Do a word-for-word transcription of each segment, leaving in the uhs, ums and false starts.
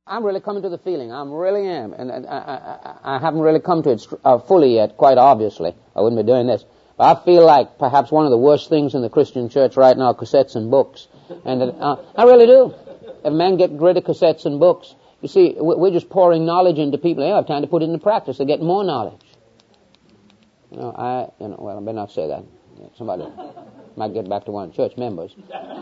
I'm really coming to the feeling. I really am. And, and I, I, I haven't really come to it uh, fully yet, quite obviously. I wouldn't be doing this. But I feel like perhaps one of the worst things in the Christian church right now are cassettes and books. And uh, I really do. If men get rid of cassettes and books, you see, we're just pouring knowledge into people. They don't have time to put it into practice. They're getting more knowledge. You know, I, you know, well, I better not say that. Somebody might get back to one of the church members.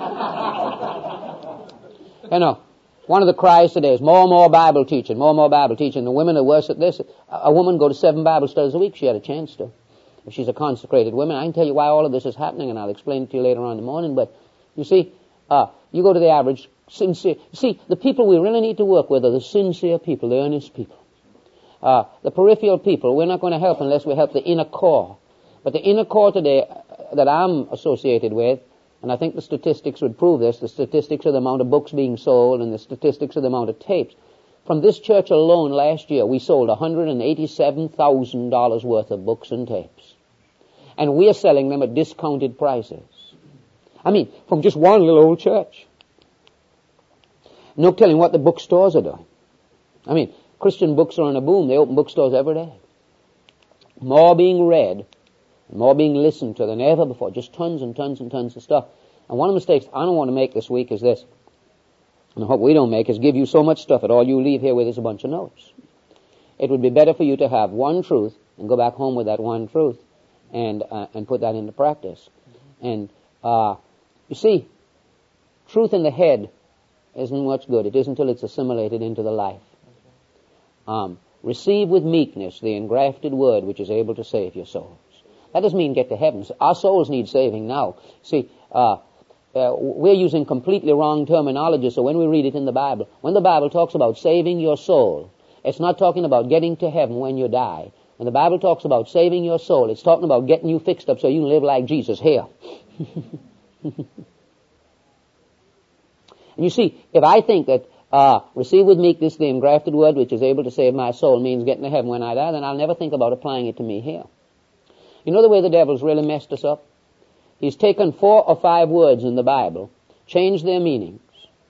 You know, one of the cries today is more and more Bible teaching, more and more Bible teaching. The women are worse at this. A woman go to seven Bible studies a week. She had a chance to. If she's a consecrated woman, I can tell you why all of this is happening, and I'll explain it to you later on in the morning. But you see, uh, you go to the average sincere. See, the people we really need to work with are the sincere people, the earnest people. Uh, the peripheral people, we're not going to help unless we help the inner core. But the inner core today that I'm associated with, and I think the statistics would prove this, the statistics of the amount of books being sold and the statistics of the amount of tapes. From this church alone last year, we sold one hundred eighty-seven thousand dollars worth of books and tapes. And we're selling them at discounted prices. I mean, from just one little old church. No telling what the bookstores are doing. I mean, Christian books are on a boom. They open bookstores every day. More being read, more being listened to than ever before. Just tons and tons and tons of stuff. And one of the mistakes I don't want to make this week is this, and I hope we don't make, is give you so much stuff that all you leave here with is a bunch of notes. It would be better for you to have one truth and go back home with that one truth and uh, and put that into practice. And uh, you see, truth in the head isn't much good. It isn't until it's assimilated into the life. Um, receive with meekness the engrafted word which is able to save your souls. That doesn't mean get to heaven. Our souls need saving now. See, uh, uh, we're using completely wrong terminology, so when we read it in the Bible, when the Bible talks about saving your soul, it's not talking about getting to heaven when you die. When the Bible talks about saving your soul, it's talking about getting you fixed up so you can live like Jesus here. And you see, if I think that uh, receive with meekness the engrafted word which is able to save my soul means getting to heaven when I die, then I'll never think about applying it to me here. You know the way the devil's really messed us up? He's taken four or five words in the Bible, changed their meanings,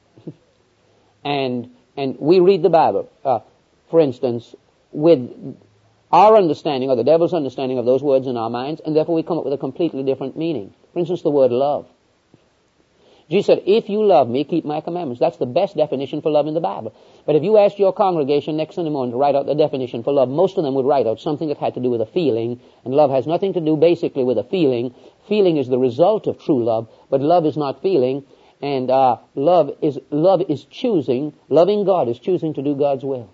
and and we read the Bible, uh, for instance, with our understanding or the devil's understanding of those words in our minds, and therefore we come up with a completely different meaning. For instance, the word love. Jesus said, if you love me, keep my commandments. That's the best definition for love in the Bible. But if you asked your congregation next Sunday morning to write out the definition for love, most of them would write out something that had to do with a feeling, and love has nothing to do basically with a feeling. Feeling is the result of true love, but love is not feeling, and uh, love is love is choosing, loving God is choosing to do God's will.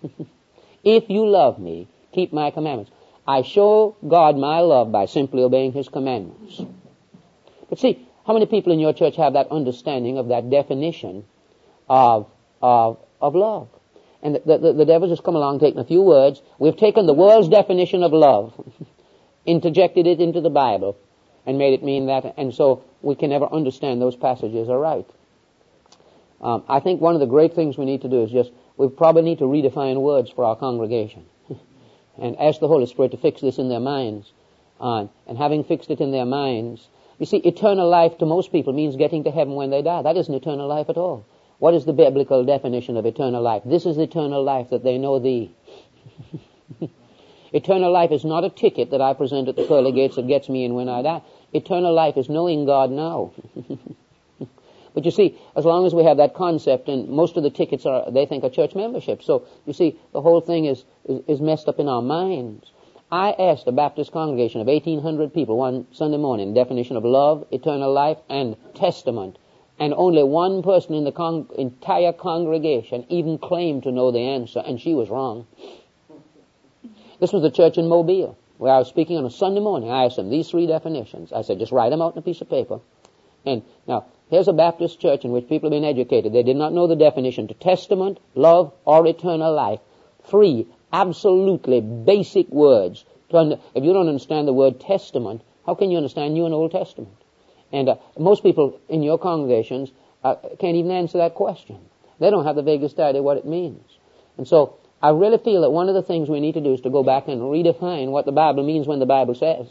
If you love me, keep my commandments. I show God my love by simply obeying His commandments. But see, how many people in your church have that understanding of that definition of of, of love? And the, the, the devil's just come along taking a few words. We've taken the world's definition of love, interjected it into the Bible, and made it mean that, and so we can never understand those passages are right. Um, I think one of the great things we need to do is just, we probably need to redefine words for our congregation and ask the Holy Spirit to fix this in their minds. Uh, and having fixed it in their minds, you see, eternal life to most people means getting to heaven when they die. That isn't eternal life at all. What is the biblical definition of eternal life? This is eternal life, that they know Thee. Eternal life is not a ticket that I present at the pearly gates that gets me in when I die. Eternal life is knowing God now. But you see, as long as we have that concept, and most of the tickets are, they think are church membership. So, you see, the whole thing is, is, is messed up in our minds. I asked a Baptist congregation of eighteen hundred people one Sunday morning, definition of love, eternal life, and testament. And only one person in the con- entire congregation even claimed to know the answer, and she was wrong. This was the church in Mobile, where I was speaking on a Sunday morning. I asked them these three definitions. I said, just write them out on a piece of paper. And now, here's a Baptist church in which people have been educated. They did not know the definition to testament, love, or eternal life. Three absolutely basic words. If you don't understand the word testament, how can you understand New and Old Testament? And uh, most people in your congregations uh, can't even answer that question. They don't have the vaguest idea what it means. And so I really feel that one of the things we need to do is to go back and redefine what the Bible means when the Bible says.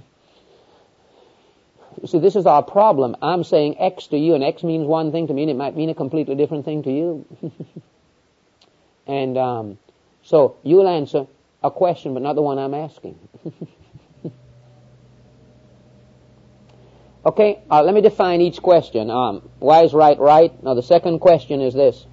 You see, this is our problem. I'm saying X to you, and X means one thing to me, and it might mean a completely different thing to you. And um, so you'll answer a question, but not the one I'm asking. Okay, uh, let me define each question. Um, why is right right? Now the second question is this.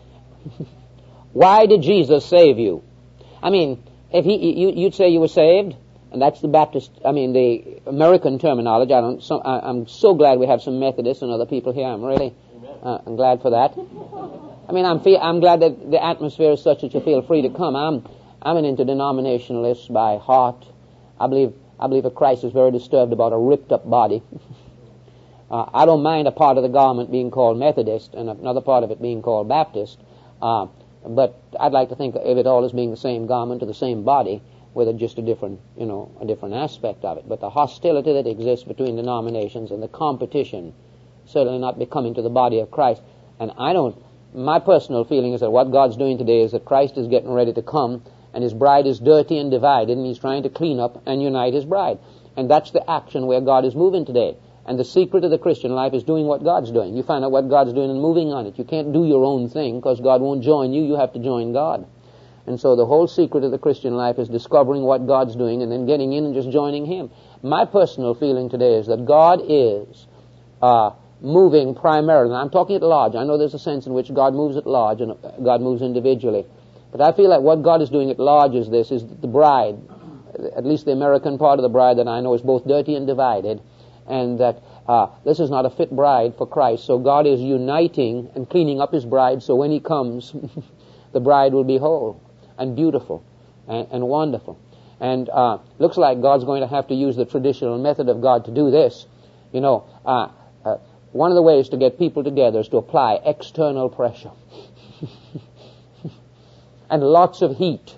Why did Jesus save you? I mean, if he, you, you'd say you were saved, and that's the Baptist, I mean the American terminology. I don't, so, I, I'm so glad we have some Methodists and other people here. I'm really, uh, I'm glad for that. I mean, I'm feel, I'm glad that the atmosphere is such that you feel free to come. I'm, I'm an interdenominationalist by heart. I believe, I believe that Christ is very disturbed about a ripped up body. Uh, I don't mind a part of the garment being called Methodist and another part of it being called Baptist, uh, but I'd like to think of it all as being the same garment or the same body, with just a different, you know, a different aspect of it. But the hostility that exists between denominations and the competition, certainly not becoming to the body of Christ. And I don't, my personal feeling is that what God's doing today is that Christ is getting ready to come, and His bride is dirty and divided, and He's trying to clean up and unite His bride. And that's the action where God is moving today. And the secret of the Christian life is doing what God's doing. You find out what God's doing and moving on it. You can't do your own thing because God won't join you. You have to join God. And so the whole secret of the Christian life is discovering what God's doing and then getting in and just joining Him. My personal feeling today is that God is uh, moving primarily. And I'm talking at large. I know there's a sense in which God moves at large and God moves individually. But I feel like what God is doing at large is this, is that the bride, at least the American part of the bride that I know, is both dirty and divided. And that uh, this is not a fit bride for Christ. So God is uniting and cleaning up His bride, so when He comes, the bride will be whole and beautiful and, and wonderful. And uh, looks like God's going to have to use the traditional method of God to do this. You know, uh, uh, one of the ways to get people together is to apply external pressure and lots of heat.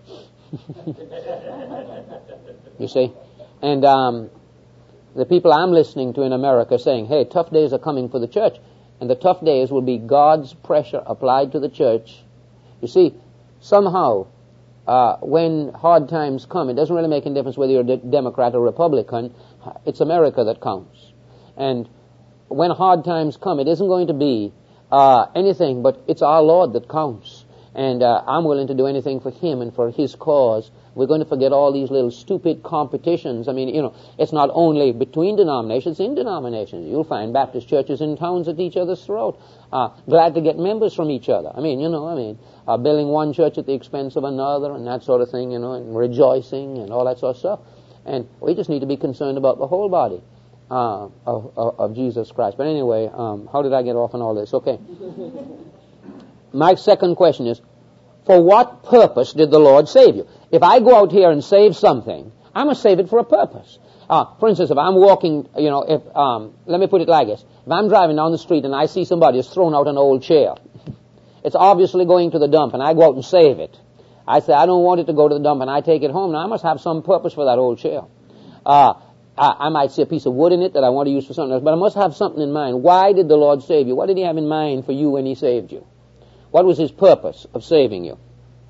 You see? And um the people I'm listening to in America are saying, hey, tough days are coming for the church. And the tough days will be God's pressure applied to the church. You see, somehow, uh, when hard times come, it doesn't really make any difference whether you're a Democrat or Republican. It's America that counts. And when hard times come, it isn't going to be uh, anything, but it's our Lord that counts. And uh, I'm willing to do anything for Him and for His cause. We're going to forget all these little stupid competitions. I mean, you know, it's not only between denominations, in denominations. You'll find Baptist churches in towns at each other's throat, uh, glad to get members from each other. I mean, you know, I mean, uh, building one church at the expense of another and that sort of thing, you know, and rejoicing and all that sort of stuff. And we just need to be concerned about the whole body uh, of, of, of Jesus Christ. But anyway, um, how did I get off on all this? Okay. My second question is, for what purpose did the Lord save you? If I go out here and save something, I must save it for a purpose. Uh, for instance, if I'm walking, you know, if, um, let me put it like this. If I'm driving down the street and I see somebody has thrown out an old chair, it's obviously going to the dump, and I go out and save it. I say, I don't want it to go to the dump, and I take it home. Now, I must have some purpose for that old chair. Uh, I, I might see a piece of wood in it that I want to use for something else, but I must have something in mind. Why did the Lord save you? What did He have in mind for you when He saved you? What was His purpose of saving you?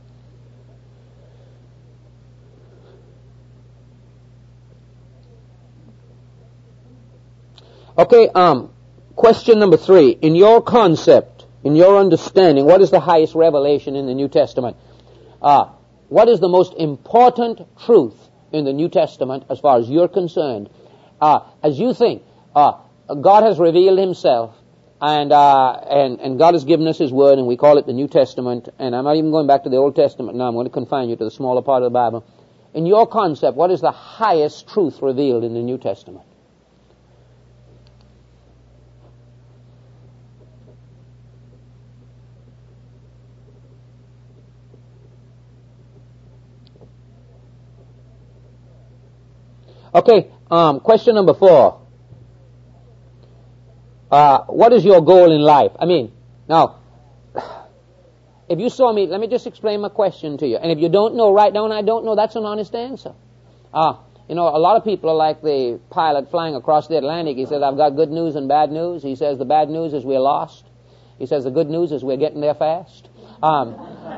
Okay, um, question number three. In your concept, in your understanding, what is the highest revelation in the New Testament? Uh, what is the most important truth in the New Testament as far as you're concerned? Uh, as you think, uh, God has revealed Himself, and, uh, and, and God has given us His Word, and we call it the New Testament, and I'm not even going back to the Old Testament now. I'm going to confine you to the smaller part of the Bible. In your concept, what is the highest truth revealed in the New Testament? Okay, um, question number four. Uh, what is your goal in life? I mean, now, if you saw me, let me just explain my question to you. And if you don't know, write down, I don't know, that's an honest answer. Uh, you know, a lot of people are like the pilot flying across the Atlantic. He says, I've got good news and bad news. He says, the bad news is we're lost. He says, the good news is we're getting there fast. Um,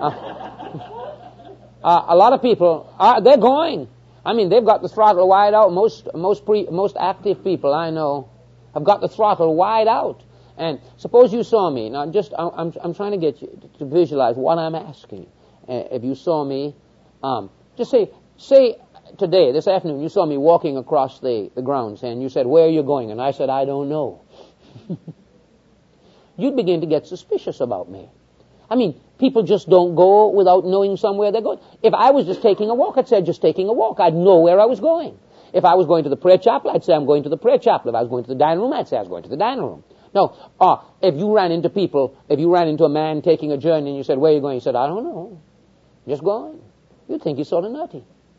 uh, uh, a lot of people, are, they're going. I mean, they've got the throttle wide out. Most most pre, most active people I know have got the throttle wide out. And suppose you saw me. Now, just I'm I'm trying to get you to visualize what I'm asking. uh, if you saw me, um, just say, say today, this afternoon, you saw me walking across the, the grounds, and you said, where are you going? And I said, I don't know. You'd begin to get suspicious about me. I mean, people just don't go without knowing somewhere they're going. If I was just taking a walk, I'd say just taking a walk. I'd know where I was going. If I was going to the prayer chapel, I'd say I'm going to the prayer chapel. If I was going to the dining room, I'd say I was going to the dining room. No, uh, if you ran into people, if you ran into a man taking a journey and you said, where are you going? He said, I don't know. Just going. You'd think he's sort of nutty.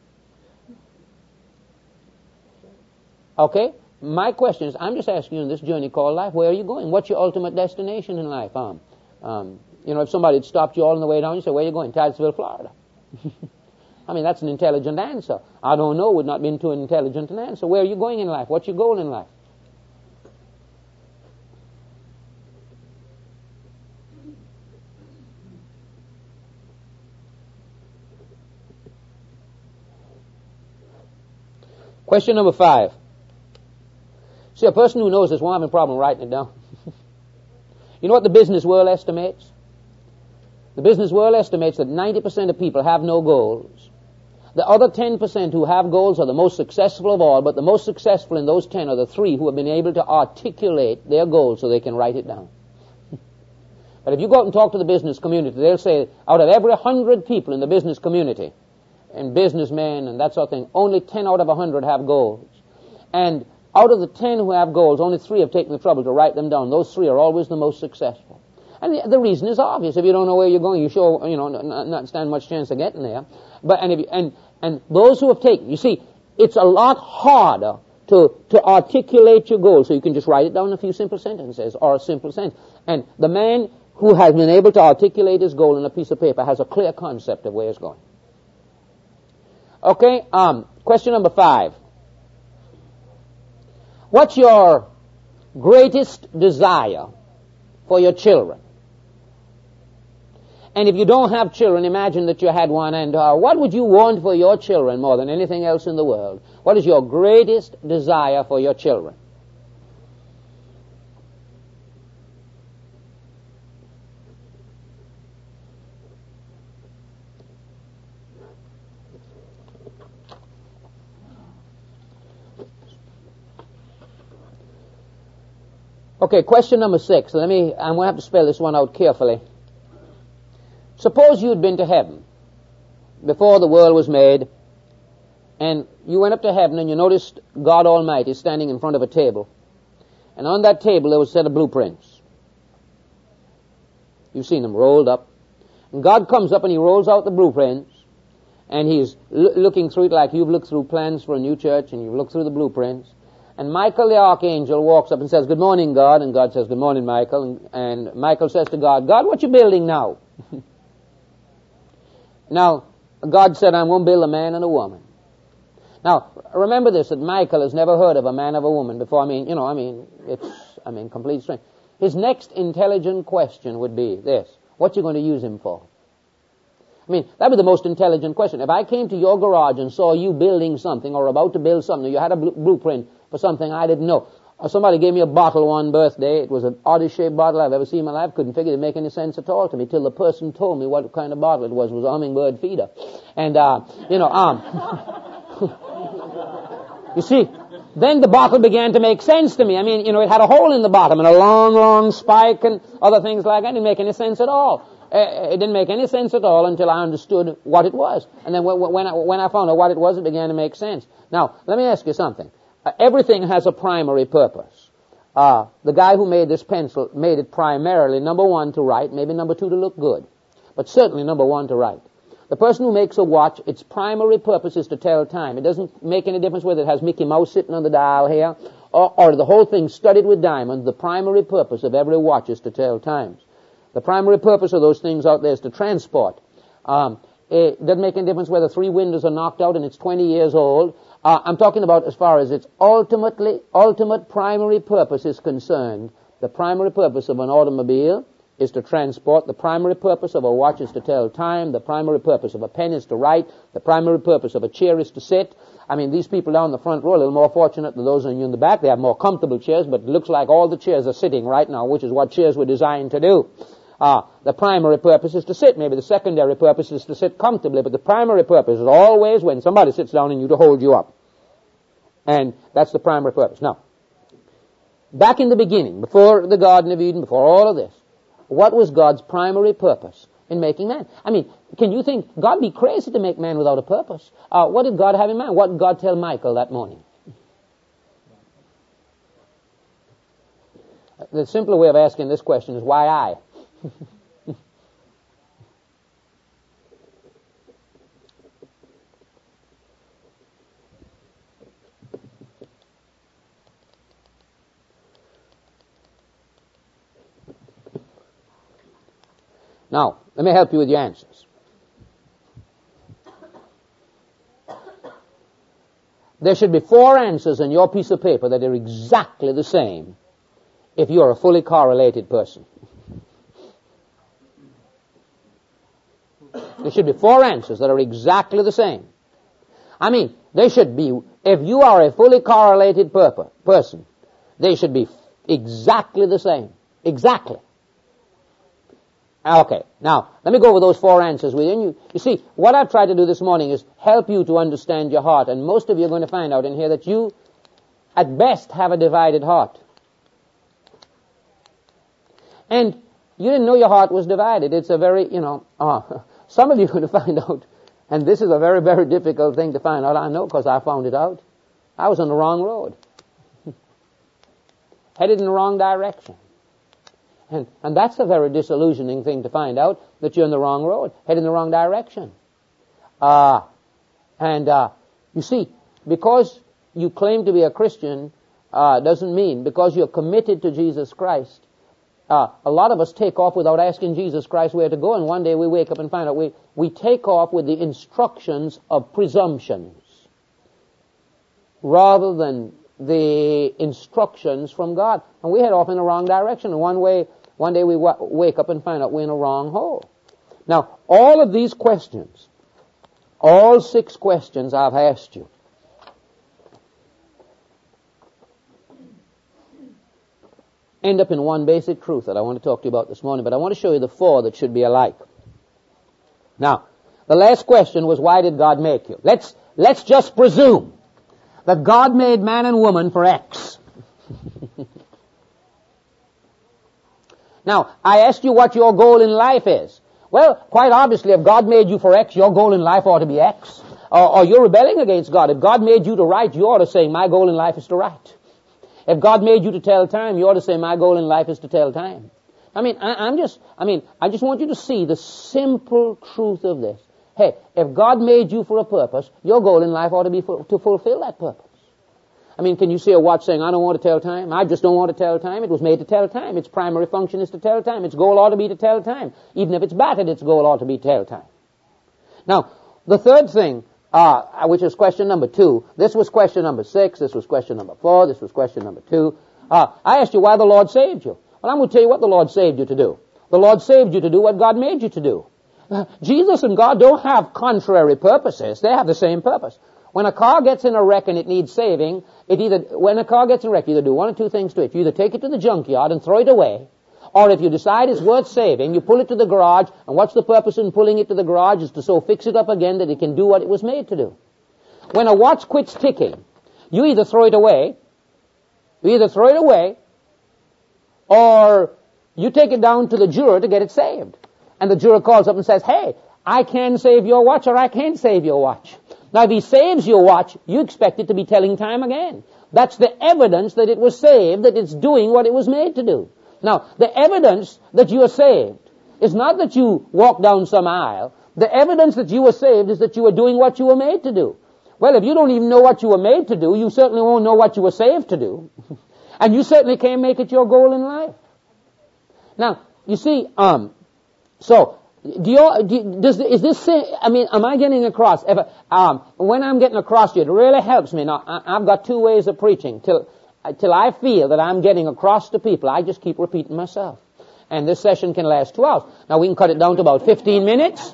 Okay? My question is, I'm just asking you in this journey called life, where are you going? What's your ultimate destination in life? Um, um, you know, if somebody had stopped you all on the way down, you say, where are you going? Titusville, Florida. I mean, that's an intelligent answer. I don't know would not be too intelligent an answer. Where are you going in life? What's your goal in life? Question number five. See, a person who knows this won't have a problem writing it down. You know what the business world estimates? The business world estimates that ninety percent of people have no goals. The other ten percent who have goals are the most successful of all, but the most successful in those ten are the three who have been able to articulate their goals so they can write it down. But if you go out and talk to the business community, they'll say out of every hundred people in the business community, and businessmen and that sort of thing, only ten out of a hundred have goals. And out of the ten who have goals, only three have taken the trouble to write them down. Those three are always the most successful. And the, the reason is obvious. If you don't know where you're going, you sure, you know, not, not stand much chance of getting there. But, and if you, and, and those who have taken, you see, it's a lot harder to, to articulate your goal, so you can just write it down in a few simple sentences, or a simple sentence. And the man who has been able to articulate his goal in a piece of paper has a clear concept of where he's going. Okay, um, question number five. What's your greatest desire for your children? And if you don't have children, imagine that you had one, and uh, what would you want for your children more than anything else in the world? What is your greatest desire for your children? Okay, question number six. Let me, I'm going to have to spell this one out carefully. Suppose you'd been to heaven before the world was made, and you went up to heaven and you noticed God Almighty standing in front of a table. And on that table there was a set of blueprints. You've seen them rolled up. And God comes up and he rolls out the blueprints, and he's l- looking through it like you've looked through plans for a new church, and you've looked through the blueprints. And Michael the archangel walks up and says, good morning, God. And God says, good morning, Michael. And, and Michael says to God, God, what you building now? Now, God said, I'm going to build a man and a woman. Now, remember this, that Michael has never heard of a man or a woman before. I mean, you know, I mean, it's, I mean, complete strange. His next intelligent question would be this: what you going to use him for? I mean, that would be the most intelligent question. If I came to your garage and saw you building something or about to build something, you had a bl- blueprint for something I didn't know. Or somebody gave me a bottle one birthday. It was an oddest shaped bottle I've ever seen in my life. Couldn't figure it to make any sense at all to me till the person told me what kind of bottle it was. It was a hummingbird feeder. And, uh, you know, um, you see, then the bottle began to make sense to me. I mean, you know, it had a hole in the bottom and a long, long spike and other things like that. It didn't make any sense at all. Uh, it didn't make any sense at all until I understood what it was. And then when, when, I, when I found out what it was, it began to make sense. Now, let me ask you something. Uh, everything has a primary purpose. Uh, the guy who made this pencil made it primarily, number one, to write, maybe number two, to look good. But certainly number one, to write. The person who makes a watch, its primary purpose is to tell time. It doesn't make any difference whether it has Mickey Mouse sitting on the dial here, or, or the whole thing studded with diamonds. The primary purpose of every watch is to tell times. The primary purpose of those things out there is to transport. Um, it doesn't make any difference whether three windows are knocked out and it's twenty years old. Uh, I'm talking about as far as its ultimately, ultimate primary purpose is concerned. The primary purpose of an automobile is to transport. The primary purpose of a watch is to tell time. The primary purpose of a pen is to write. The primary purpose of a chair is to sit. I mean, these people down the front row are a little more fortunate than those of you in the back. They have more comfortable chairs, but it looks like all the chairs are sitting right now, which is what chairs were designed to do. Uh, the primary purpose is to sit. Maybe the secondary purpose is to sit comfortably, but the primary purpose is always when somebody sits down and you to hold you up. And that's the primary purpose. Now, back in the beginning, before the Garden of Eden, before all of this, what was God's primary purpose in making man? I mean, can you think, God be crazy to make man without a purpose? Uh, what did God have in mind? What did God tell Michael that morning? The simpler way of asking this question is, why I? Now, let me help you with your answers. There should be four answers in your piece of paper that are exactly the same if you're a fully correlated person. There should be four answers that are exactly the same. I mean, they should be, if you are a fully correlated purpose, person, they should be exactly the same. Exactly. Okay, now, let me go over those four answers with you. And you, you see, what I've tried to do this morning is help you to understand your heart. And most of you are going to find out in here that you, at best, have a divided heart. And you didn't know your heart was divided. It's a very, you know, uh, some of you are going to find out, and this is a very, very difficult thing to find out. I know because I found it out. I was on the wrong road. Headed in the wrong direction. And, and that's a very disillusioning thing to find out, that you're in the wrong road, headed in the wrong direction. Uh, and, uh, you see, because you claim to be a Christian, uh, doesn't mean, because you're committed to Jesus Christ, uh, a lot of us take off without asking Jesus Christ where to go, and one day we wake up and find out we, we take off with the instructions of presumptions, rather than the instructions from God. And we head off in the wrong direction, and one way, One day we w- wake up and find out we're in a wrong hole. Now, all of these questions, all six questions I've asked you, end up in one basic truth that I want to talk to you about this morning, but I want to show you the four that should be alike. Now, the last question was, why did God make you? Let's, let's just presume that God made man and woman for X. Now, I asked you what your goal in life is. Well, quite obviously, if God made you for X, your goal in life ought to be X. Or, or you're rebelling against God. If God made you to write, you ought to say, my goal in life is to write. If God made you to tell time, you ought to say, my goal in life is to tell time. I mean, I, I'm just, I mean, I just want you to see the simple truth of this. Hey, if God made you for a purpose, your goal in life ought to be for, to fulfill that purpose. I mean, can you see a watch saying, I don't want to tell time? I just don't want to tell time. It was made to tell time. Its primary function is to tell time. Its goal ought to be to tell time. Even if it's battered, its goal ought to be to tell time. Now, the third thing, uh, which is question number two, this was question number six, this was question number four, this was question number two. Uh, I asked you why the Lord saved you. Well, I'm going to tell you what the Lord saved you to do. The Lord saved you to do what God made you to do. Uh, Jesus and God don't have contrary purposes. They have the same purpose. When a car gets in a wreck and it needs saving, it either, when a car gets in a wreck, you either do one or two things to it. You either take it to the junkyard and throw it away, or if you decide it's worth saving, you pull it to the garage, and what's the purpose in pulling it to the garage is to so fix it up again that it can do what it was made to do. When a watch quits ticking, you either throw it away, you either throw it away, or you take it down to the jeweler to get it saved. And the jeweler calls up and says, hey, I can save your watch, or I can't save your watch. Now, if he saves your watch, you expect it to be telling time again. That's the evidence that it was saved, that it's doing what it was made to do. Now, the evidence that you are saved is not that you walk down some aisle. The evidence that you were saved is that you are doing what you were made to do. Well, if you don't even know what you were made to do, you certainly won't know what you were saved to do. And you certainly can't make it your goal in life. Now, you see, um, so... Do you, do, does, is this, I mean, am I getting across? If, um, when I'm getting across to you, it really helps me. Now, I, I've got two ways of preaching. Till, till I feel that I'm getting across to people, I just keep repeating myself. And this session can last two hours. Now, we can cut it down to about fifteen minutes.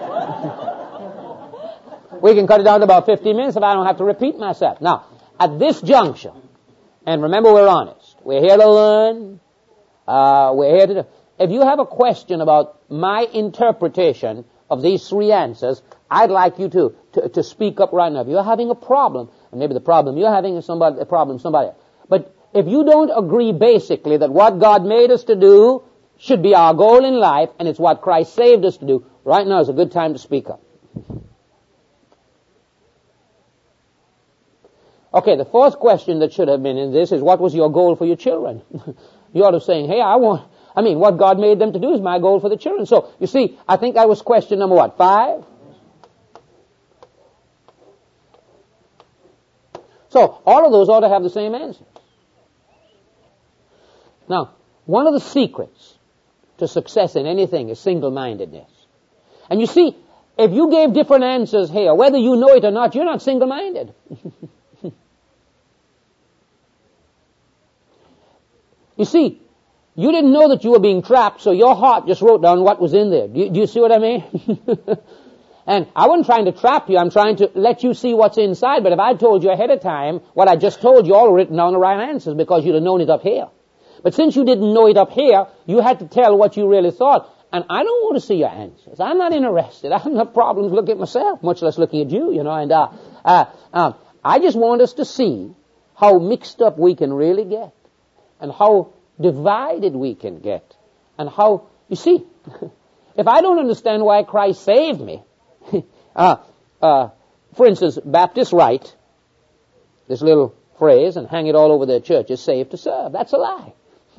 We can cut it down to about fifteen minutes if I don't have to repeat myself. Now, at this juncture, and remember we're honest, we're here to learn, uh, we're here to do, if you have a question about my interpretation of these three answers, I'd like you to, to, to speak up right now. If you're having a problem, and maybe the problem you're having is somebody, a problem somebody else. But if you don't agree basically that what God made us to do should be our goal in life, and it's what Christ saved us to do, right now is a good time to speak up. Okay, the fourth question that should have been in this is, what was your goal for your children? You ought to be saying, hey, I want, I mean, what God made them to do is my goal for the children. So, you see, I think that was question number what, five? So, all of those ought to have the same answers. Now, one of the secrets to success in anything is single-mindedness. And you see, if you gave different answers here, whether you know it or not, you're not single-minded. You see, you didn't know that you were being trapped, so your heart just wrote down what was in there. Do you, do you see what I mean? And I wasn't trying to trap you. I'm trying to let you see what's inside. But if I told you ahead of time what I just told you, all written down the right answers because you'd have known it up here. But since you didn't know it up here, you had to tell what you really thought. And I don't want to see your answers. I'm not interested. I have no problems looking at myself, much less looking at you, you know. And uh, uh, uh, I just want us to see how mixed up we can really get. And how divided we can get. And how, you see, if I don't understand why Christ saved me, uh, uh, for instance, Baptists write this little phrase and hang it all over their churches, saved to serve. That's a lie.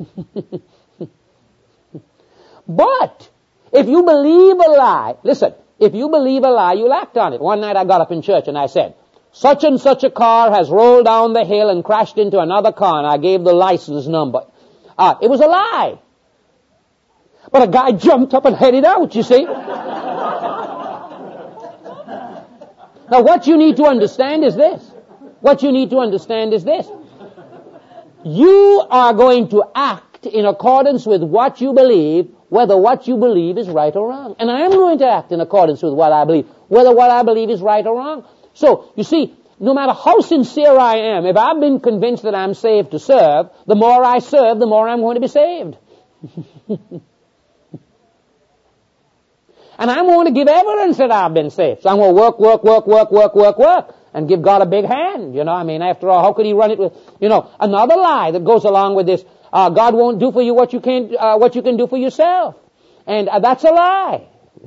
But if you believe a lie, listen, if you believe a lie, you'll act on it. One night I got up in church and I said, such and such a car has rolled down the hill and crashed into another car, and I gave the license number. Uh, it was a lie. But a guy jumped up and headed out, you see. Now what you need to understand is this. What you need to understand is this. You are going to act in accordance with what you believe, whether what you believe is right or wrong. And I am going to act in accordance with what I believe, whether what I believe is right or wrong. So, you see, no matter how sincere I am, if I've been convinced that I'm saved to serve, the more I serve, the more I'm going to be saved. And I'm going to give evidence that I've been saved. So I'm going to work, work, work, work, work, work, work, and give God a big hand. You know, I mean, after all, how could He run it with, you know, another lie that goes along with this, uh, God won't do for you what you can, uh, what you can do for yourself. And uh, that's a lie.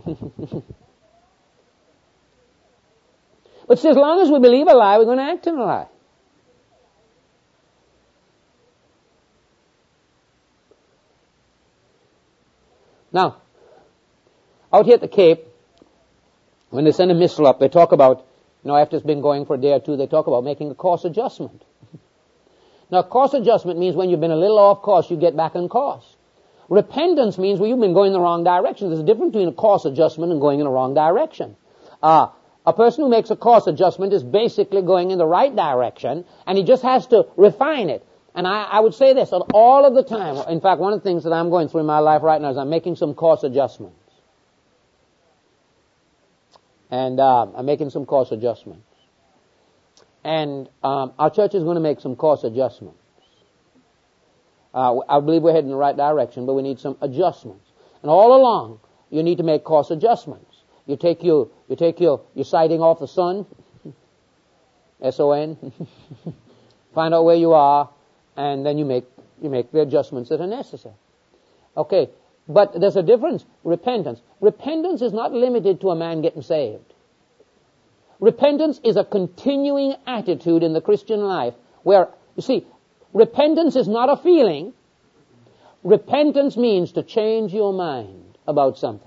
But see, as long as we believe a lie, we're going to act in a lie. Now, out here at the Cape, when they send a missile up, they talk about, you know, after it's been going for a day or two, they talk about making a course adjustment. Now, course adjustment means when you've been a little off course, you get back on course. Repentance means when you've been going in the wrong direction. There's a difference between a course adjustment and going in the wrong direction. Uh, A person who makes a course adjustment is basically going in the right direction, and he just has to refine it. And I, I would say this, all of the time, in fact, one of the things that I'm going through in my life right now is I'm making some course adjustments. And uh, I'm making some course adjustments. And um, our church is going to make some course adjustments. Uh, I believe we're heading in the right direction, but we need some adjustments. And all along, you need to make course adjustments. You take your, you take your, your sighting off the sun, S O N, find out where you are, and then you make, you make the adjustments that are necessary. Okay, but there's a difference. Repentance. Repentance is not limited to a man getting saved. Repentance is a continuing attitude in the Christian life where, you see, repentance is not a feeling. Repentance means to change your mind about something.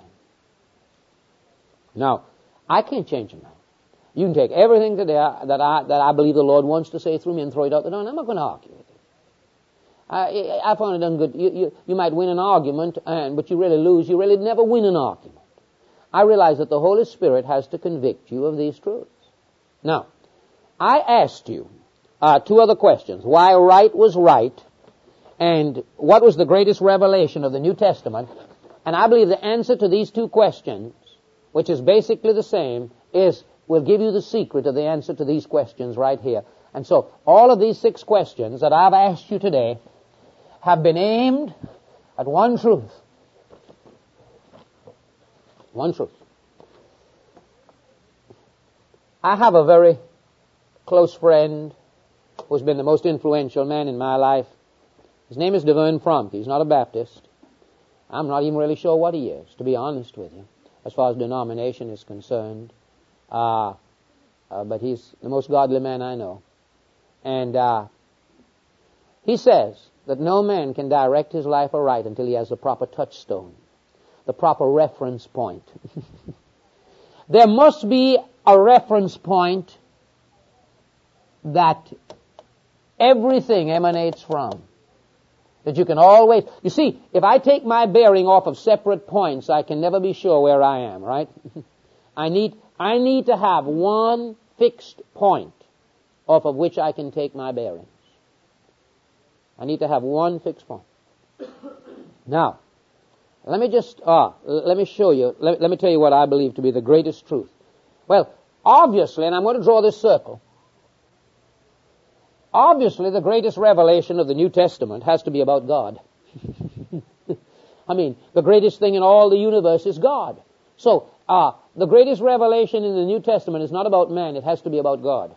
Now, I can't change your mind. You can take everything today that I, that I believe the Lord wants to say through me and throw it out the door, and I'm not going to argue with it. I, I found it ungood. You, you, you might win an argument, and, but you really lose. You really never win an argument. I realize that the Holy Spirit has to convict you of these truths. Now, I asked you uh, two other questions. Why right was right, and what was the greatest revelation of the New Testament? And I believe the answer to these two questions, which is basically the same, is will give you the secret of the answer to these questions right here. And so all of these six questions that I've asked you today have been aimed at one truth. One truth. I have a very close friend who's been the most influential man in my life. His name is DeVern Fromke. He's not a Baptist. I'm not even really sure what he is, to be honest with you, as far as denomination is concerned. Uh, uh, but he's the most godly man I know. And uh, he says that no man can direct his life aright until he has the proper touchstone, the proper reference point. There must be a reference point that everything emanates from. That you can always... You see, if I take my bearing off of separate points, I can never be sure where I am, right? I need, I need to have one fixed point off of which I can take my bearings. I need to have one fixed point. Now, let me just... Ah, let me show you... Let, let me tell you what I believe to be the greatest truth. Well, obviously, and I'm going to draw this circle, obviously the greatest revelation of the New Testament has to be about God. I mean, the greatest thing in all the universe is God. So, uh, the greatest revelation in the New Testament is not about man, it has to be about God.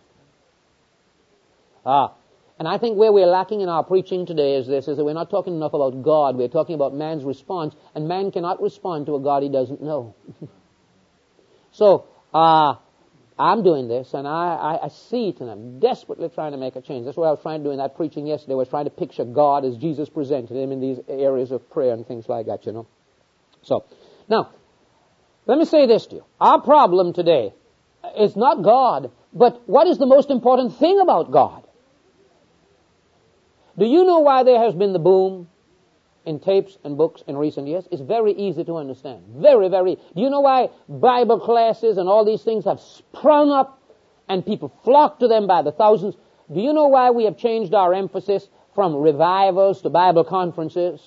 Ah, and I think where we're lacking in our preaching today is this, is that we're not talking enough about God, we're talking about man's response, and man cannot respond to a God he doesn't know. So, uh, I'm doing this, and I, I, I see it, and I'm desperately trying to make a change. That's what I was trying to do in that preaching yesterday, was trying to picture God as Jesus presented him in these areas of prayer and things like that, you know. So, now, let me say this to you. Our problem today is not God, but what is the most important thing about God? Do you know why there has been the boom in tapes and books in recent years? It's very easy to understand. Very, very. Do you know why Bible classes and all these things have sprung up and people flock to them by the thousands? Do you know why we have changed our emphasis from revivals to Bible conferences?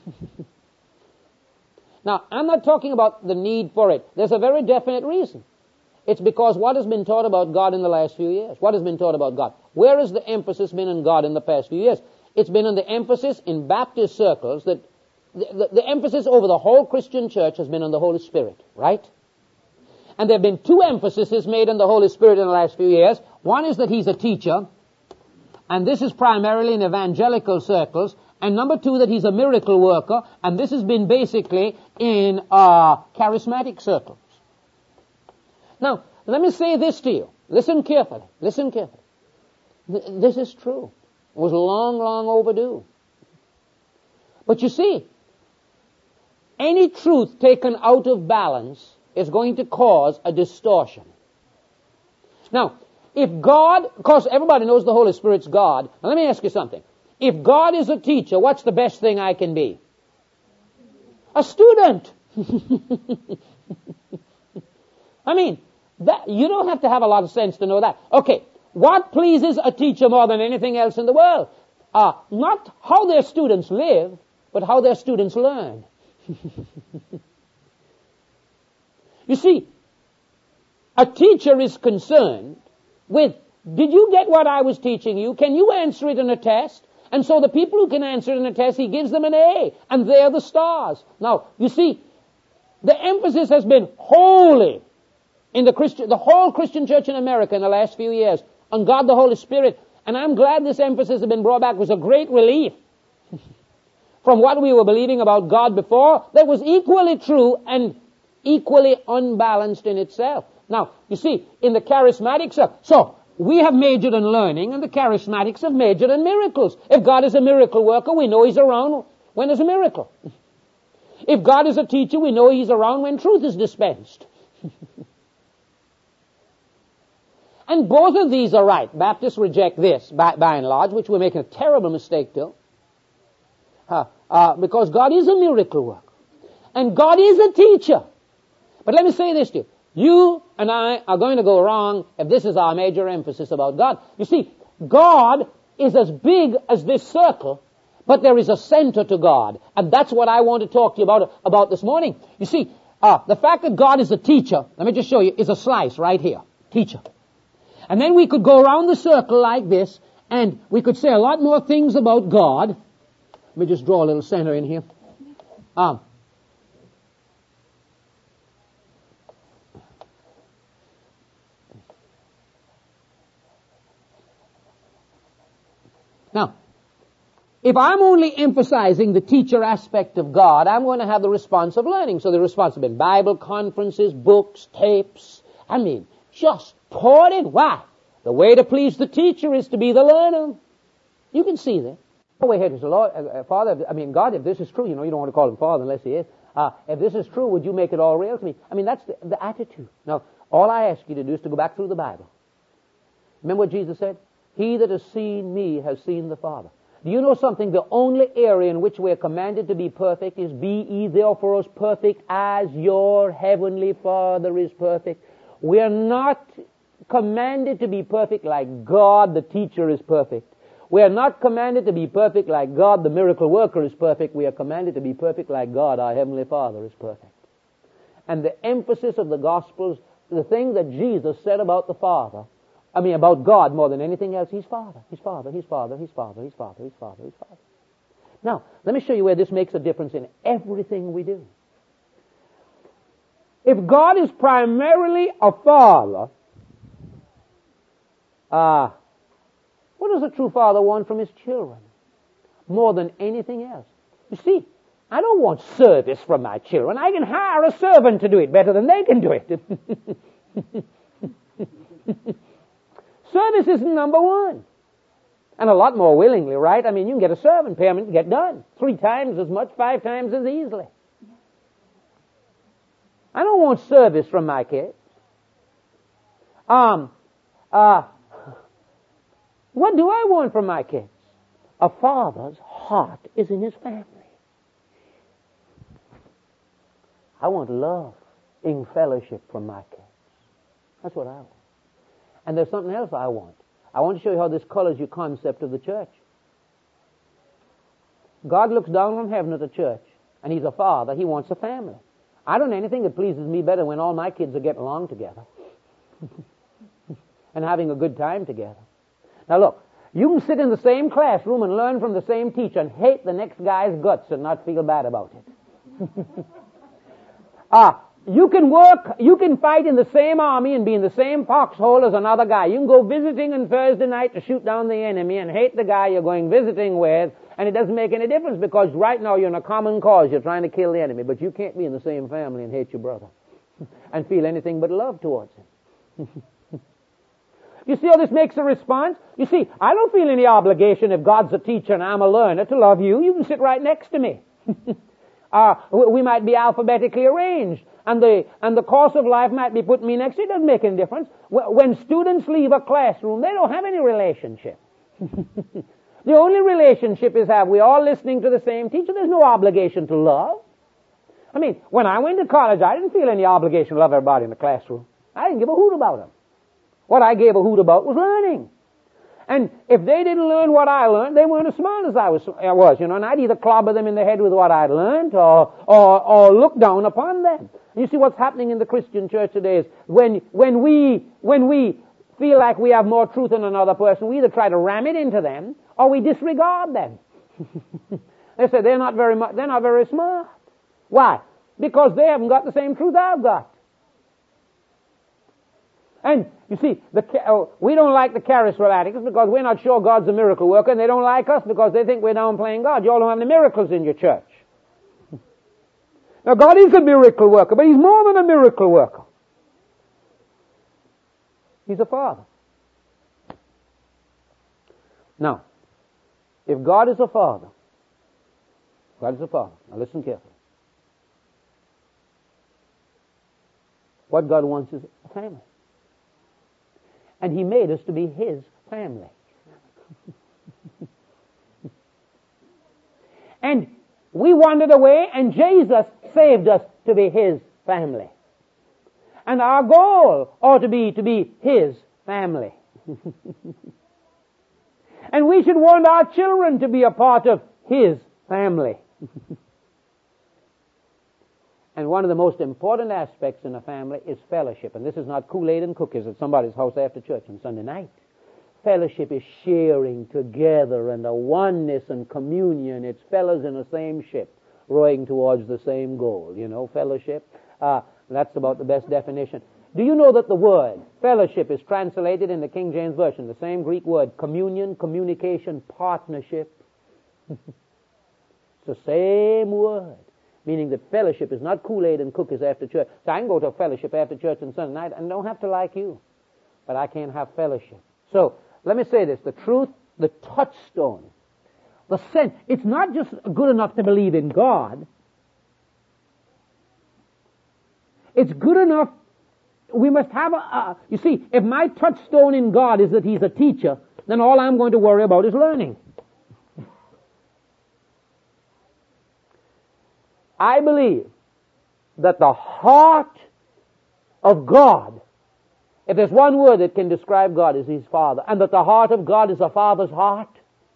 Now, I'm not talking about the need for it. There's a very definite reason. It's because what has been taught about God in the last few years? What has been taught about God? Where has the emphasis been on God in the past few years? It's been on the emphasis in Baptist circles that the, the, the emphasis over the whole Christian church has been on the Holy Spirit, right? And there have been two emphases made on the Holy Spirit in the last few years. One is that he's a teacher, and this is primarily in evangelical circles. And number two, that he's a miracle worker, and this has been basically in uh, charismatic circles. Now, let me say this to you. Listen carefully. Listen carefully. Th- this is true. It was long, long overdue. But you see, any truth taken out of balance is going to cause a distortion. Now, if God, of course everybody knows the Holy Spirit's God. Now let me ask you something. If God is a teacher, what's the best thing I can be? A student. I mean, that, you don't have to have a lot of sense to know that. Okay, what pleases a teacher more than anything else in the world? Uh, not how their students live, but how their students learn. You see, a teacher is concerned with, did you get what I was teaching you? Can you answer it in a test? And so the people who can answer it in a test, he gives them an A, and they're the stars. Now, you see, the emphasis has been wholly in the Christian, the whole Christian church in America in the last few years on God the Holy Spirit. And I'm glad this emphasis has been brought back. It was a great relief from what we were believing about God before that was equally true and equally unbalanced in itself. Now, you see, in the charismatic circle, so we have majored in learning, and the charismatics have majored in miracles. If God is a miracle worker, we know he's around when there's a miracle. If God is a teacher, we know he's around when truth is dispensed. And both of these are right. Baptists reject this, by, by and large, which we're making a terrible mistake to. Uh, uh, because God is a miracle worker. And God is a teacher. But let me say this to you. You and I are going to go wrong if this is our major emphasis about God. You see, God is as big as this circle, but there is a center to God. And that's what I want to talk to you about, about this morning. You see, uh, the fact that God is a teacher, let me just show you, is a slice right here. Teacher. And then we could go around the circle like this, and we could say a lot more things about God. Let me just draw a little center in here. Um, if I'm only emphasizing the teacher aspect of God, I'm going to have the response of learning. So the response have been Bible conferences, books, tapes. I mean, just poured in. Why? The way to please the teacher is to be the learner. You can see that. Oh, wait, here, Lord, uh, Father, I mean, God, if this is true, you know, you don't want to call him Father unless he is. Uh, if this is true, would you make it all real to me? I mean, that's the, the attitude. Now, all I ask you to do is to go back through the Bible. Remember what Jesus said? He that has seen me has seen the Father. Do you know something? The only area in which we are commanded to be perfect is, be ye therefore as perfect as your heavenly Father is perfect. We are not commanded to be perfect like God, the teacher, is perfect. We are not commanded to be perfect like God, the miracle worker, is perfect. We are commanded to be perfect like God, our heavenly Father, is perfect. And the emphasis of the Gospels, the thing that Jesus said about the Father, I mean, about God more than anything else, He's Father, He's Father, He's Father, He's Father, He's Father, He's Father, He's Father. Now, let me show you where this makes a difference in everything we do. If God is primarily a Father, uh, what does a true Father want from His children? More than anything else. You see, I don't want service from my children. I can hire a servant to do it better than they can do it. Service isn't number one. And a lot more willingly, right? I mean, you can get a servant, pay them and get done. Three times as much, five times as easily. I don't want service from my kids. Um, uh, what do I want from my kids? A father's heart is in his family. I want love in fellowship from my kids. That's what I want. And there's something else I want. I want to show you how this colors your concept of the church. God looks down from heaven at the church, and He's a father. He wants a family. I don't know anything that pleases me better when all my kids are getting along together and having a good time together. Now look, you can sit in the same classroom and learn from the same teacher and hate the next guy's guts and not feel bad about it. Ah, you can work, you can fight in the same army and be in the same foxhole as another guy. You can go visiting on Thursday night to shoot down the enemy and hate the guy you're going visiting with, and it doesn't make any difference because right now you're in a common cause. You're trying to kill the enemy, but you can't be in the same family and hate your brother and feel anything but love towards him. You see how this makes a response? You see, I don't feel any obligation if God's a teacher and I'm a learner to love you. You can sit right next to me. uh, we might be alphabetically arranged, and the and the course of life might be putting me next to you. It doesn't make any difference. When students leave a classroom, they don't have any relationship. The only relationship is, have we all listening to the same teacher? There's no obligation to love. I mean, when I went to college, I didn't feel any obligation to love everybody in the classroom. I didn't give a hoot about them. What I gave a hoot about was learning. And if they didn't learn what I learned, they weren't as smart as I was, I was, you know, and I'd either clobber them in the head with what I'd learned or, or, or look down upon them. You see what's happening in the Christian church today is when, when we, when we feel like we have more truth than another person, we either try to ram it into them or we disregard them. They say they're not very much, they're not very smart. Why? Because they haven't got the same truth I've got. And you see, the, oh, we don't like the charismatics because we're not sure God's a miracle worker, and they don't like us because they think we're downplaying God. You all don't have any miracles in your church. Now, God is a miracle worker, but He's more than a miracle worker. He's a Father. Now, if God is a Father, God is a Father. Now listen carefully. What God wants is a family. And He made us to be His family. And we wandered away, and Jesus saved us to be His family. And our goal ought to be to be His family. And we should want our children to be a part of His family. And one of the most important aspects in a family is fellowship. And this is not Kool-Aid and cookies at somebody's house after church on Sunday night. Fellowship is sharing together and a oneness and communion. It's fellows in the same ship rowing towards the same goal. You know, fellowship. Uh, that's about the best definition. Do you know that the word fellowship is translated in the King James Version, the same Greek word, communion, communication, partnership? It's the same word, meaning that fellowship is not Kool-Aid and cookies after church. So I can go to a fellowship after church on Sunday night and don't have to like you, but I can't have fellowship. So let me say this, the truth, the touchstone, the sense, it's not just good enough to believe in God. It's good enough, we must have a, a, you see, if my touchstone in God is that He's a teacher, then all I'm going to worry about is learning. I believe that the heart of God, if there's one word that can describe God, is His Father, and that the heart of God is a Father's heart.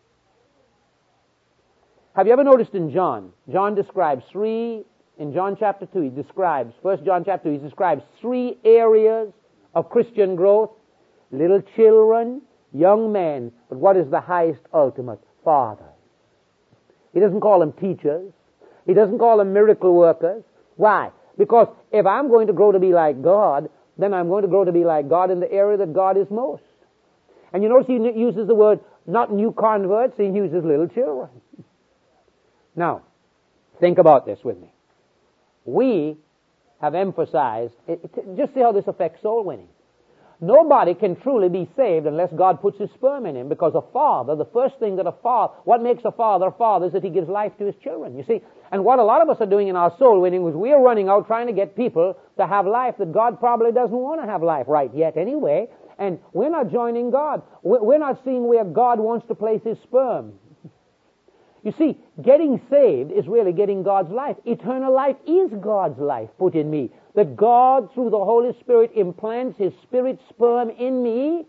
Have you ever noticed in John, John describes three, in John chapter two, he describes, First John chapter two, he describes three areas of Christian growth. Little children, young men, but what is the highest ultimate? Father. He doesn't call them teachers. He doesn't call them miracle workers. Why? Because if I'm going to grow to be like God, then I'm going to grow to be like God in the area that God is most. And you notice he uses the word, not new converts, he uses little children. Now, think about this with me. We have emphasized, it, it, just see how this affects soul winning. Nobody can truly be saved unless God puts His sperm in him, because a father, the first thing that a father, what makes a father a father is that he gives life to his children, you see. And what a lot of us are doing in our soul winning is we are running out trying to get people to have life that God probably doesn't want to have life right yet anyway, and we're not joining God. We're not seeing where God wants to place His sperm. You see, getting saved is really getting God's life. Eternal life is God's life put in me. That God, through the Holy Spirit, implants His Spirit sperm in me.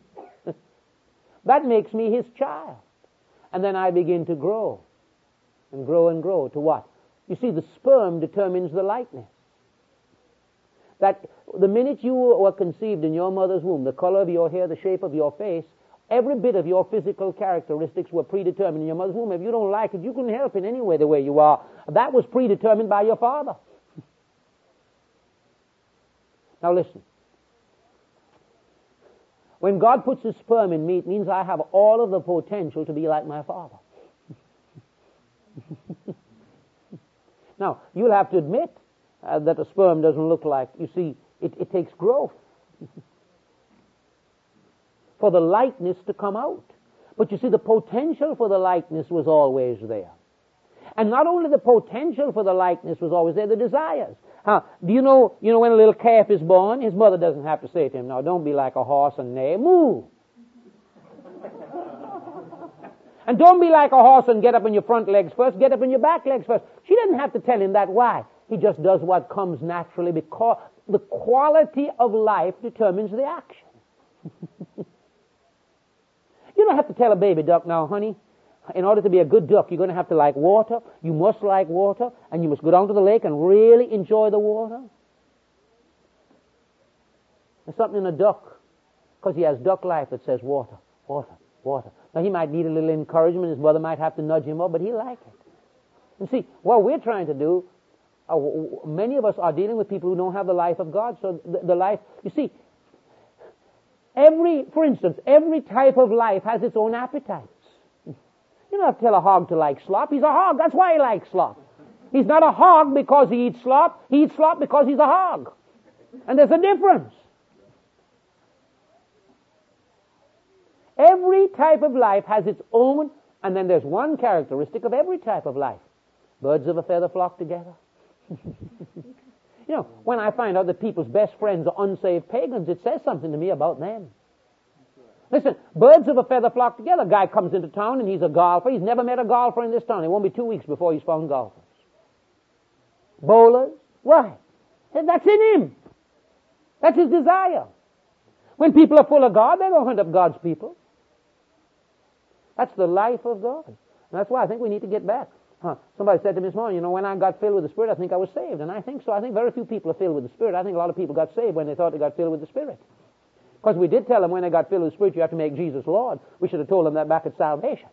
That makes me His child. And then I begin to grow. And grow and grow to what? You see, the sperm determines the likeness. That the minute you were conceived in your mother's womb, the color of your hair, the shape of your face, every bit of your physical characteristics were predetermined in your mother's womb. If you don't like it, you couldn't help it anyway the way you are. That was predetermined by your father. Now listen. When God puts His sperm in me, it means I have all of the potential to be like my father. Now, you'll have to admit uh, that a sperm doesn't look like, you see, it, it takes growth for the likeness to come out. But you see, the potential for the likeness was always there. And not only the potential for the likeness was always there, the desires. Huh? Do you know, you know when a little calf is born, his mother doesn't have to say to him, now don't be like a horse and neigh, moo. And don't be like a horse and get up on your front legs first, get up on your back legs first. She doesn't have to tell him that. Why? He just does what comes naturally, because the quality of life determines the action. You don't have to tell a baby duck, now, honey, in order to be a good duck, you're going to have to like water. You must like water, and you must go down to the lake and really enjoy the water. There's something in a duck, because he has duck life that says water, water, water. Now, he might need a little encouragement. His mother might have to nudge him up, but he'll like it. And see, what we're trying to do, uh, many of us are dealing with people who don't have the life of God. So the, the life, you see, every, for instance, every type of life has its own appetites. You don't have to tell a hog to like slop. He's a hog. That's why he likes slop. He's not a hog because he eats slop. He eats slop because he's a hog. And there's a difference. Every type of life has its own, and then there's one characteristic of every type of life. Birds of a feather flock together. You know, when I find out that people's best friends are unsaved pagans, it says something to me about them. Listen, birds of a feather flock together. A guy comes into town and he's a golfer. He's never met a golfer in this town. It won't be two weeks before he's found golfers. Bowlers. Why? That's in him. That's his desire. When people are full of God, they go hunt up God's people. That's the life of God. And that's why I think we need to get back. Huh. Somebody said to me this morning, you know, when I got filled with the Spirit, I think I was saved. And I think so. I think very few people are filled with the Spirit. I think a lot of people got saved when they thought they got filled with the Spirit. Because we did tell them when they got filled with the Spirit, you have to make Jesus Lord. We should have told them that back at salvation.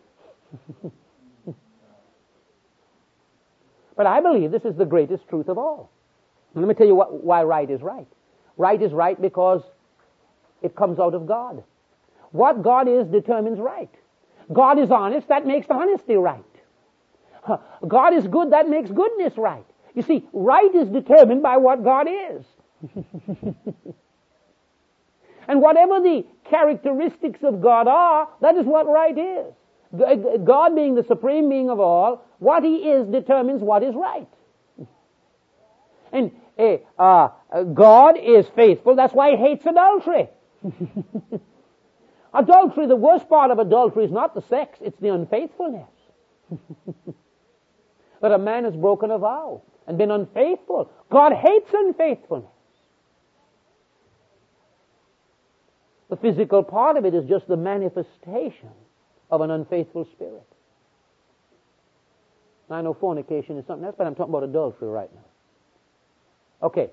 But I believe this is the greatest truth of all. And let me tell you what, why right is right. Right is right because it comes out of God. What God is determines right. God is honest, that makes the honesty right. God is good, that makes goodness right. You see, right is determined by what God is. And whatever the characteristics of God are, that is what right is. God being the supreme being of all, what He is determines what is right. And uh, uh, God is faithful, that's why He hates adultery. Adultery, the worst part of adultery is not the sex, it's the unfaithfulness. That a man has broken a vow and been unfaithful. God hates unfaithfulness. The physical part of it is just the manifestation of an unfaithful spirit. I know fornication is something else, but I'm talking about adultery right now. Okay.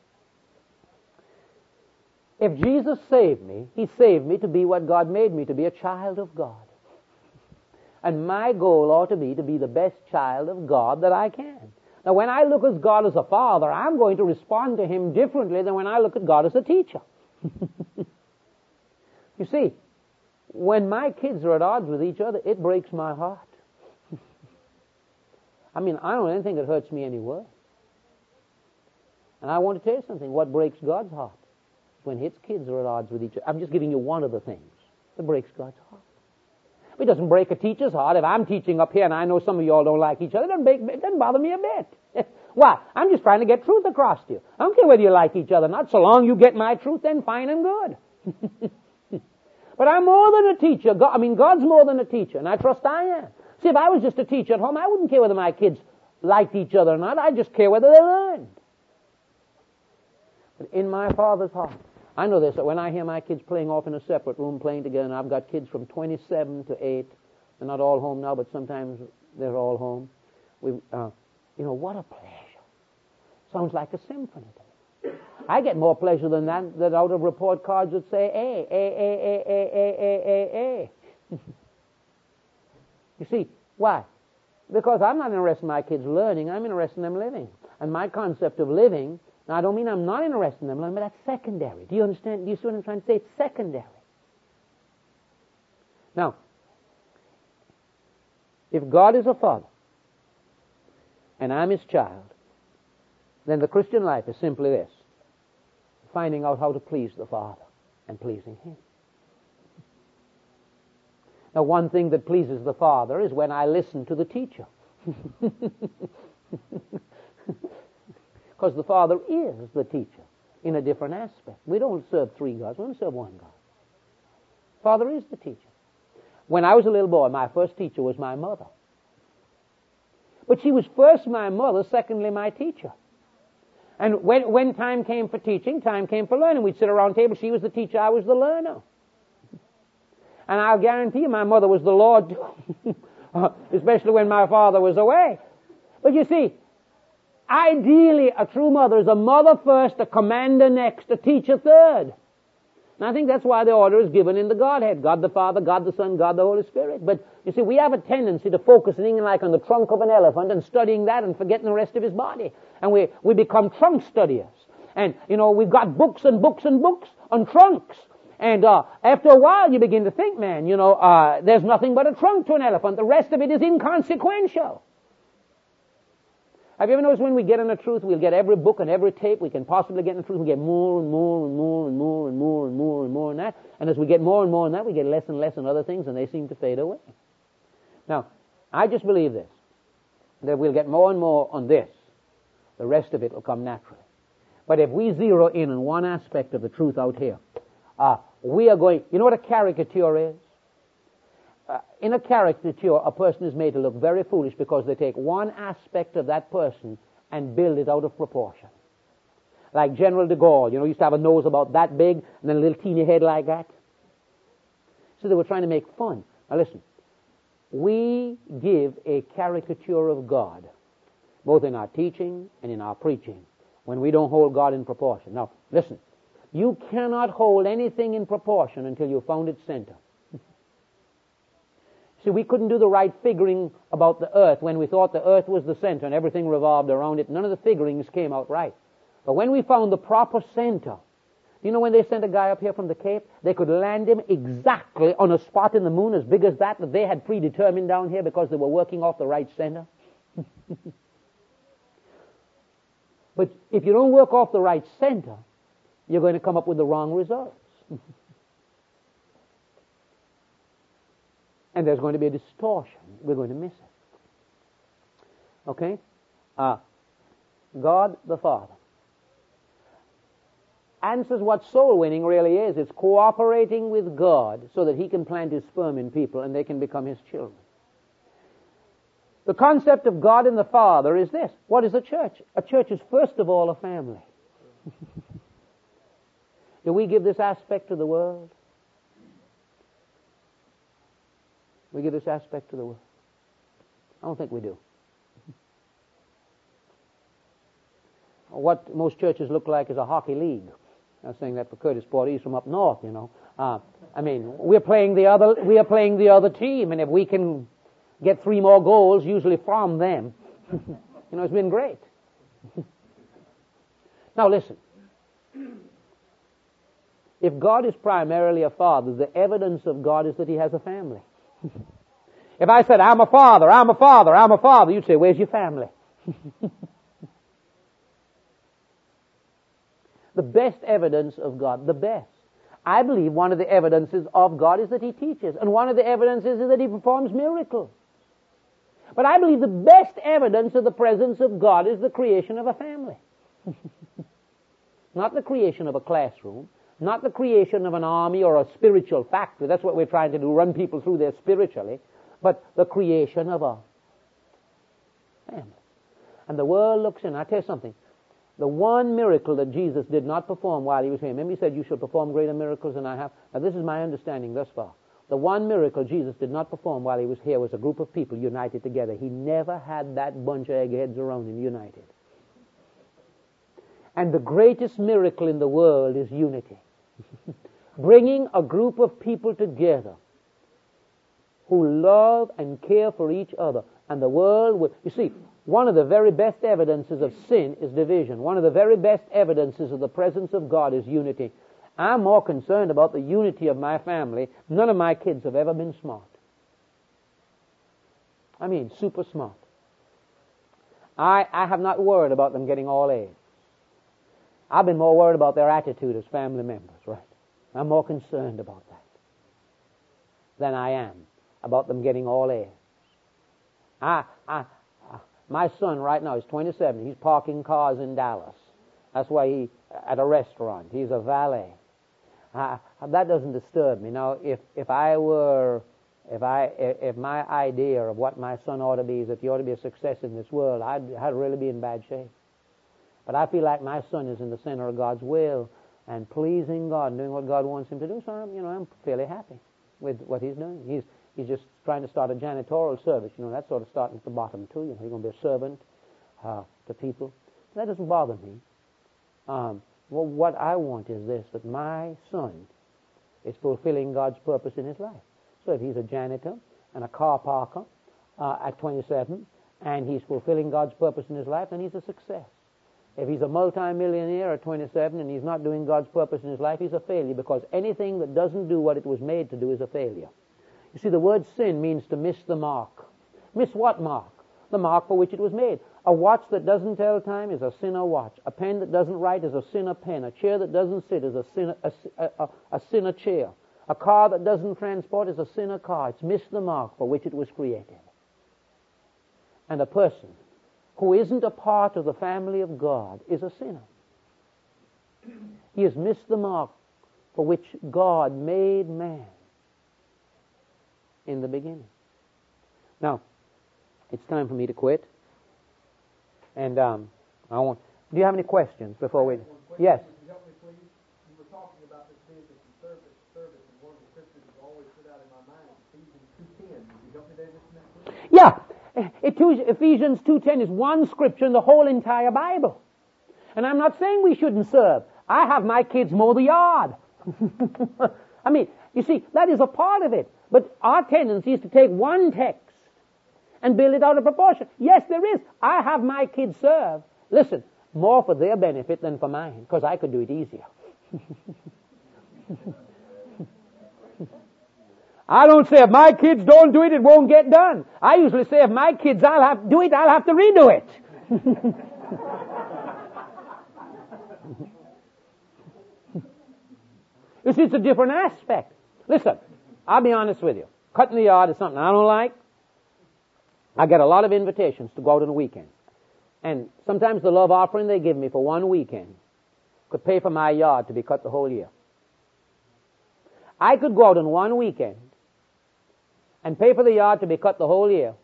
If Jesus saved me, He saved me to be what God made me to be, a child of God. And my goal ought to be to be the best child of God that I can. Now, when I look at God as a father, I'm going to respond to Him differently than when I look at God as a teacher. You see, when my kids are at odds with each other, it breaks my heart. I mean, I don't know anything that hurts me any worse. And I want to tell you something. What breaks God's heart is when His kids are at odds with each other. I'm just giving you one of the things that breaks God's heart. It doesn't break a teacher's heart. If I'm teaching up here and I know some of you all don't like each other, it doesn't, break, it doesn't bother me a bit. Why? I'm just trying to get truth across to you. I don't care whether you like each other or not. So long you get my truth, then fine and good. But I'm more than a teacher. God, I mean, God's more than a teacher, and I trust I am. See, if I was just a teacher at home, I wouldn't care whether my kids liked each other or not. I'd just care whether they learned. But in my Father's heart, I know this, that when I hear my kids playing off in a separate room, playing together, and I've got kids from twenty-seven to eight, they're not all home now, but sometimes they're all home. We, uh, you know, what a pleasure. Sounds like a symphony to me. I get more pleasure than that, that out of report cards that say A, A, A, A, A, A, A, A, A. You see, why? Because I'm not interested in my kids learning, I'm interested in them living. And my concept of living, now I don't mean I'm not interested in them learning, but that's secondary. Do you understand? Do you see what I'm trying to say? It's secondary. Now, if God is a father, and I'm His child, then the Christian life is simply this: finding out how to please the Father and pleasing Him. Now, one thing that pleases the Father is when I listen to the teacher. Because the Father is the teacher in a different aspect. We don't serve three gods, we only serve one God. Father is the teacher. When I was a little boy, my first teacher was my mother. But she was first my mother, secondly my teacher. And when, when time came for teaching, time came for learning. We'd sit around the table. She was the teacher, I was the learner. And I'll guarantee you my mother was the Lord too. Especially when my father was away. But you see, ideally a true mother is a mother first, a commander next, a teacher third. And I think that's why the order is given in the Godhead. God the Father, God the Son, God the Holy Spirit. But you see, we have a tendency to focus in like on the trunk of an elephant and studying that and forgetting the rest of his body. And we, we become trunk studiers. And, you know, we've got books and books and books on trunks. And uh, after a while you begin to think, man, you know, uh, there's nothing but a trunk to an elephant. The rest of it is inconsequential. Have you ever noticed when we get in the truth, we'll get every book and every tape we can possibly get in the truth. We get more and more and more and more and more and more and more in that. And as we get more and more in that, we get less and less in other things, and they seem to fade away. Now, I just believe this, that we'll get more and more on this. The rest of it will come naturally. But if we zero in on one aspect of the truth out here, uh, we are going, you know what a caricature is? Uh, in a caricature, a person is made to look very foolish because they take one aspect of that person and build it out of proportion. Like General de Gaulle, you know, used to have a nose about that big and then a little teeny head like that. So they were trying to make fun. Now listen, we give a caricature of God, both in our teaching and in our preaching, when we don't hold God in proportion. Now, listen, you cannot hold anything in proportion until you found its center. See, we couldn't do the right figuring about the earth when we thought the earth was the center and everything revolved around it. None of the figurings came out right. But when we found the proper center, you know when they sent a guy up here from the Cape, they could land him exactly on a spot in the moon as big as that that they had predetermined down here because they were working off the right center. But if you don't work off the right center, you're going to come up with the wrong results. And there's going to be a distortion. We're going to miss it. Okay? Uh, God the Father answers what soul winning really is. It's cooperating with God so that He can plant His sperm in people and they can become His children. The concept of God and the Father is this. What is a church? A church is first of all a family. Do we give this aspect to the world? We give this aspect to the world? I don't think we do. What most churches look like is a hockey league. I was saying that for Curtis Porter. He's from up north, you know. Uh, I mean, we're playing the other. We are playing the other team, and if we can get three more goals, usually from them, you know, it's been great. Now listen. If God is primarily a father, the evidence of God is that He has a family. If I said, I'm a father, I'm a father, I'm a father, you'd say, where's your family? The best evidence of God, the best. I believe one of the evidences of God is that He teaches, and one of the evidences is that He performs miracles. But I believe the best evidence of the presence of God is the creation of a family. Not the creation of a classroom, not the creation of an army or a spiritual factory. That's what we're trying to do, run people through there spiritually. But the creation of a family. And the world looks in. I tell you something. The one miracle that Jesus did not perform while He was here, remember He said, you shall perform greater miracles than I have. Now this is my understanding thus far. The one miracle Jesus did not perform while He was here was a group of people united together. He never had that bunch of eggheads around Him united. And the greatest miracle in the world is unity. Bringing a group of people together who love and care for each other. And the world will... You see, one of the very best evidences of sin is division. One of the very best evidences of the presence of God is unity. I'm more concerned about the unity of my family. None of my kids have ever been smart. I mean, super smart. I, I have not worried about them getting all A's. I've been more worried about their attitude as family members, right? I'm more concerned about that than I am about them getting all A's. I, I, my son right now is twenty-seven. He's parking cars in Dallas. That's why he, at a restaurant, he's a valet. I, that doesn't disturb me. Now, if, if I were, if I, if my idea of what my son ought to be is that he ought to be a success in this world, I'd, I'd really be in bad shape. But I feel like my son is in the center of God's will and pleasing God and doing what God wants him to do. So I'm, you know, I'm fairly happy with what he's doing. He's, he's just trying to start a janitorial service. You know, that's sort of starting at the bottom too. You know, he's going to be a servant uh, to people. That doesn't bother me. Um, well, what I want is this, that my son is fulfilling God's purpose in his life. So if he's a janitor and a car parker uh, at twenty-seven and he's fulfilling God's purpose in his life, then he's a success. If he's a multimillionaire at twenty-seven and he's not doing God's purpose in his life, he's a failure, because anything that doesn't do what it was made to do is a failure. You see, the word sin means to miss the mark. Miss what mark? The mark for which it was made. A watch that doesn't tell time is a sinner watch. A pen that doesn't write is a sinner pen. A chair that doesn't sit is a sinner, a, a, a sinner chair. A car that doesn't transport is a sinner car. It's missed the mark for which it was created. And a person who isn't a part of the family of God is a sinner. He has missed the mark for which God made man in the beginning. Now, it's time for me to quit. And um, I want. Do you have any questions before we? Yes. Would you help me, please? You were talking about this business and service, service, and one of the scriptures that always stood out in my mind is Ephesians two ten. Would you help me there just a minute, please? Yeah. Ephesians two ten is one scripture in the whole entire Bible. And I'm not saying we shouldn't serve. I have my kids mow the yard. I mean, you see, that is a part of it. But our tendency is to take one text and build it out of proportion. Yes, there is. I have my kids serve. Listen, more for their benefit than for mine, because I could do it easier. I don't say if my kids don't do it, it won't get done. I usually say if my kids I'll have to do it, I'll have to redo it. You see, it's a different aspect. Listen, I'll be honest with you. Cutting the yard is something I don't like. I get a lot of invitations to go out on the weekend. And sometimes the love offering they give me for one weekend could pay for my yard to be cut the whole year. I could go out on one weekend and pay for the yard to be cut the whole year.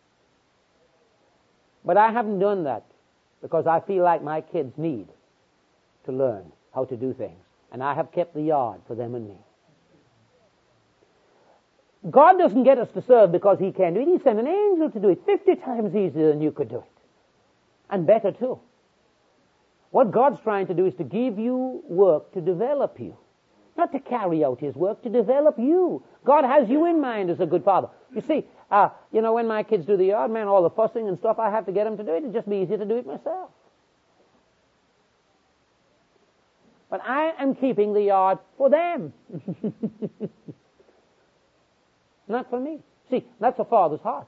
But I haven't done that because I feel like my kids need to learn how to do things. And I have kept the yard for them and me. God doesn't get us to serve because He can do it. He sent an angel to do it fifty times easier than you could do it. And better too. What God's trying to do is to give you work to develop you. Not to carry out His work, to develop you. God has you in mind as a good father. You see, uh, you know, when my kids do the yard, man, all the fussing and stuff, I have to get them to do it. It'd just be easier to do it myself. But I am keeping the yard for them. Not for me. See, that's a father's heart.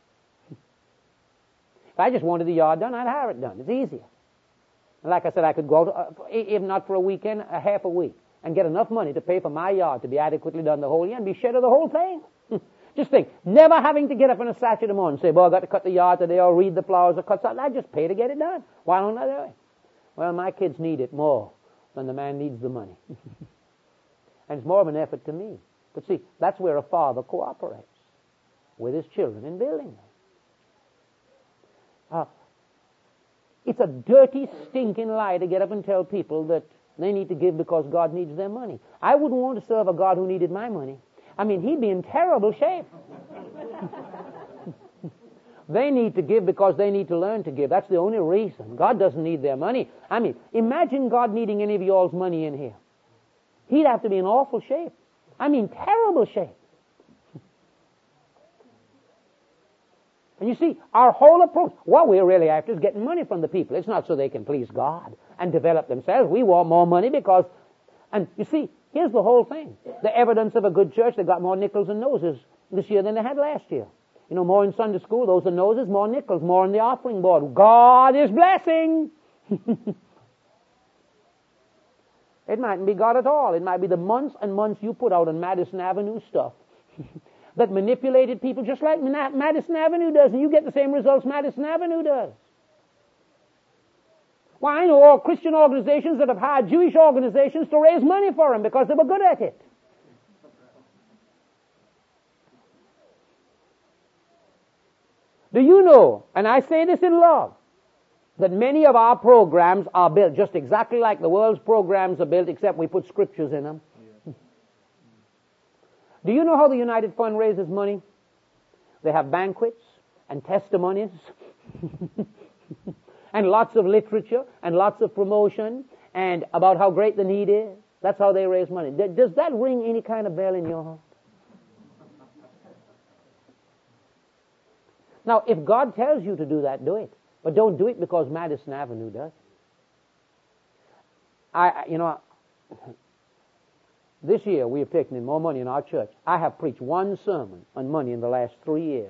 If I just wanted the yard done, I'd have it done. It's easier. And like I said, I could go, to, uh, if not for a weekend, a half a week, and get enough money to pay for my yard to be adequately done the whole year and be shed of the whole thing. Just think, never having to get up on a Saturday morning and say, boy, I've got to cut the yard today or read the flowers or cut something. I just pay to get it done. Why don't I do it? Well, my kids need it more than the man needs the money. And it's more of an effort to me. But see, that's where a father cooperates with his children in building them. Uh, it's a dirty, stinking lie to get up and tell people that they need to give because God needs their money. I wouldn't want to serve a God who needed my money. I mean, He'd be in terrible shape. They need to give because they need to learn to give. That's the only reason. God doesn't need their money. I mean, imagine God needing any of y'all's money in here. He'd have to be in awful shape. I mean, terrible shape. And you see, our whole approach, what we're really after is getting money from the people. It's not so they can please God and develop themselves. We want more money because, and you see, here's the whole thing. The evidence of a good church, they've got more nickels and noses this year than they had last year. You know, more in Sunday school, those are noses, more nickels, more in the offering board. God is blessing. It mightn't be God at all. It might be the months and months you put out on Madison Avenue stuff that manipulated people just like Madison Avenue does, and you get the same results Madison Avenue does. Well, I know all Christian organizations that have hired Jewish organizations to raise money for them because they were good at it. Do you know, and I say this in love, that many of our programs are built just exactly like the world's programs are built, except we put scriptures in them? Yeah. Do you know how the United Fund raises money? They have banquets and testimonies and lots of literature and lots of promotion and about how great the need is. That's how they raise money. Does that ring any kind of bell in your heart? Now, if God tells you to do that, do it. But don't do it because Madison Avenue does. I, you know, this year we have taken in more money in our church. I have preached one sermon on money in the last three years.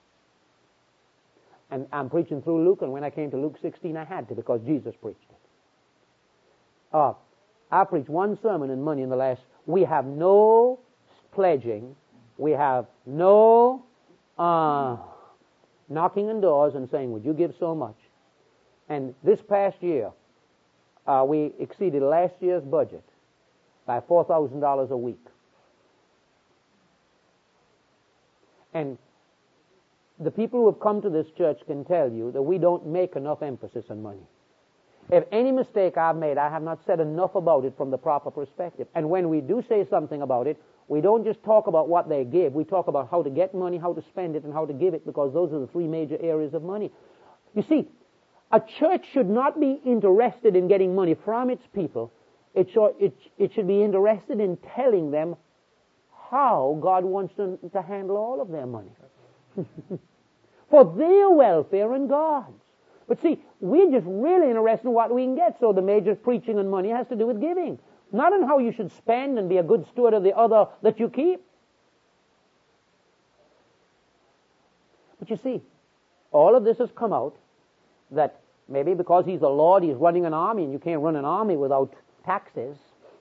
And I'm preaching through Luke, and when I came to Luke sixteen, I had to because Jesus preached it. Uh, I preached one sermon on money in the last... We have no pledging. We have no... Uh, knocking on doors and saying, would you give so much? And this past year, uh, we exceeded last year's budget by four thousand dollars a week. And the people who have come to this church can tell you that we don't make enough emphasis on money. If any mistake I've made, I have not said enough about it from the proper perspective. And when we do say something about it, we don't just talk about what they give. We talk about how to get money, how to spend it, and how to give it, because those are the three major areas of money. You see, a church should not be interested in getting money from its people. It should, it, it should be interested in telling them how God wants them to handle all of their money. For their welfare and God's. But see, we're just really interested in what we can get, so the major preaching on money has to do with giving. Not in how you should spend and be a good steward of the other that you keep. But you see, all of this has come out that maybe because he's the Lord, he's running an army, and you can't run an army without taxes.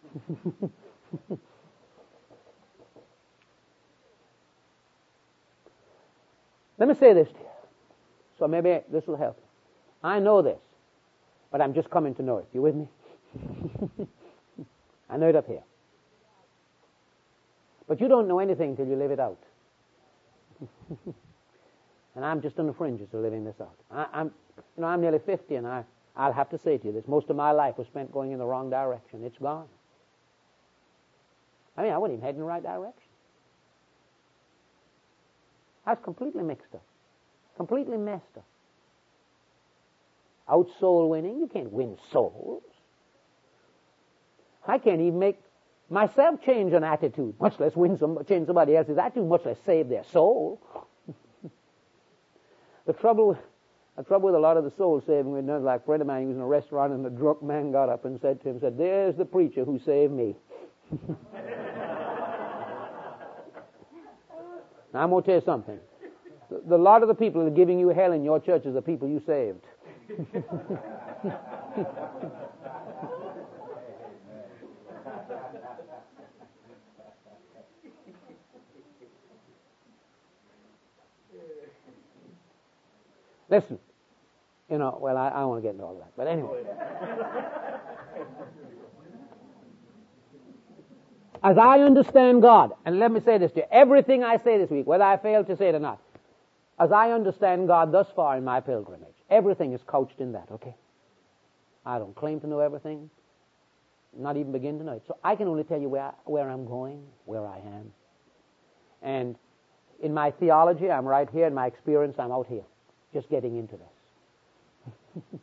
Let me say this to you, so maybe this will help. I know this, but I'm just coming to know it. You with me? I know it up here. But you don't know anything till you live it out. And I'm just on the fringes of living this out. I, I'm, you know, I'm nearly fifty, and I, I'll have to say to you this: most of my life was spent going in the wrong direction. It's gone. I mean, I wasn't even heading in the right direction. I was completely mixed up, completely messed up. Out soul winning, you can't win souls. I can't even make myself change an attitude, much less win some, change somebody else's attitude, much less save their soul. the trouble, the trouble with a lot of the soul saving we've done, like a friend of mine, he was in a restaurant, and the drunk man got up and said to him, said, "There's the preacher who saved me." Now, I'm going to tell you something. The, the lot of the people that are giving you hell in your church is the people you saved. Listen, you know, well, I, I don't want to get into all that, but anyway. As I understand God, and let me say this to you, everything I say this week, whether I fail to say it or not, as I understand God thus far in my pilgrimage, everything is couched in that, okay? I don't claim to know everything, not even begin to know it. So I can only tell you where, where I'm going, where I am. And in my theology, I'm right here. In my experience, I'm out here, just getting into this.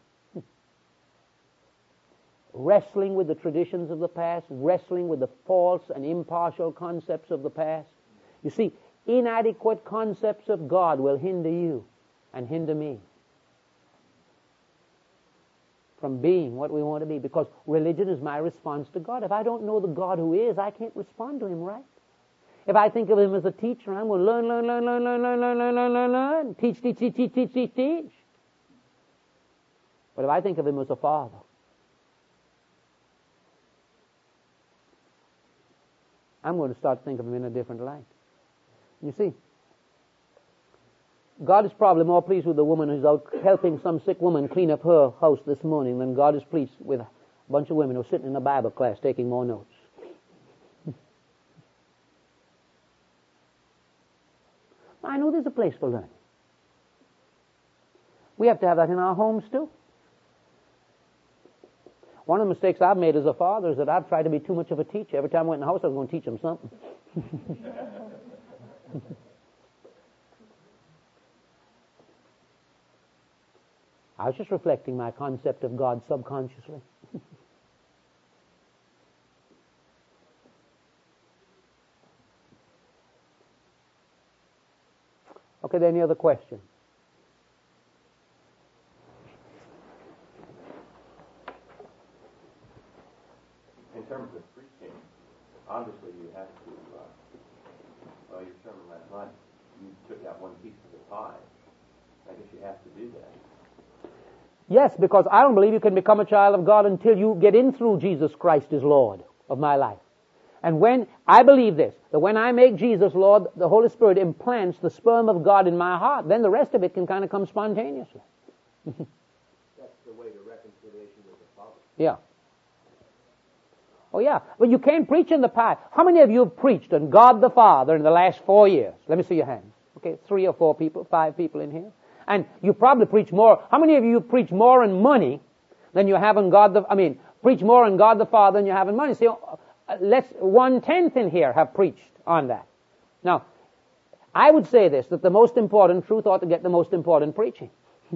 Wrestling with the traditions of the past, wrestling with the false and impartial concepts of the past. You see, inadequate concepts of God will hinder you and hinder me from being what we want to be, because religion is my response to God. If I don't know the God who is, I can't respond to Him right. If I think of Him as a teacher, I'm going to learn, learn, learn, learn, learn, learn, learn, learn, learn, learn, learn, teach, teach, teach, teach, teach, teach, teach. But if I think of Him as a Father, I'm going to start to think of Him in a different light. You see, God is probably more pleased with the woman who's out helping some sick woman clean up her house this morning than God is pleased with a bunch of women who are sitting in a Bible class taking more notes. I know there's a place for learning. We have to have that in our homes too. One of the mistakes I've made as a father is that I've tried to be too much of a teacher. Every time I went in the house, I was going to teach them something. I was just reflecting my concept of God subconsciously. Okay, then any other question? In terms of preaching, obviously you have to, uh, well, your sermon last night, you took out one piece of the pie. I guess you have to do that. Yes, because I don't believe you can become a child of God until you get in through Jesus Christ as Lord of my life. And when, I believe this, that when I make Jesus Lord, the Holy Spirit implants the sperm of God in my heart, then the rest of it can kind of come spontaneously. That's the way to reconciliation with the Father. Yeah. Oh, yeah. But you can't preach in the pie. How many of you have preached on God the Father in the last four years? Let me see your hands. Okay, three or four people, five people in here. And you probably preach more. How many of you preach more on money than you have on God the, I mean, preach more on God the Father than you have on money? See, let's, one-tenth in here have preached on that. Now, I would say this, that the most important truth ought to get the most important preaching.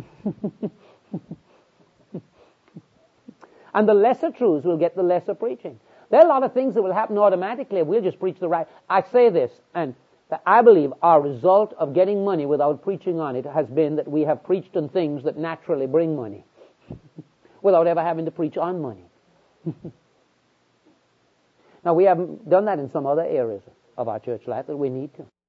And the lesser truths will get the lesser preaching. There are a lot of things that will happen automatically if we'll just preach the right. I say this, and that I believe our result of getting money without preaching on it has been that we have preached on things that naturally bring money without ever having to preach on money. Now, we haven't done that in some other areas of our church life that we need to.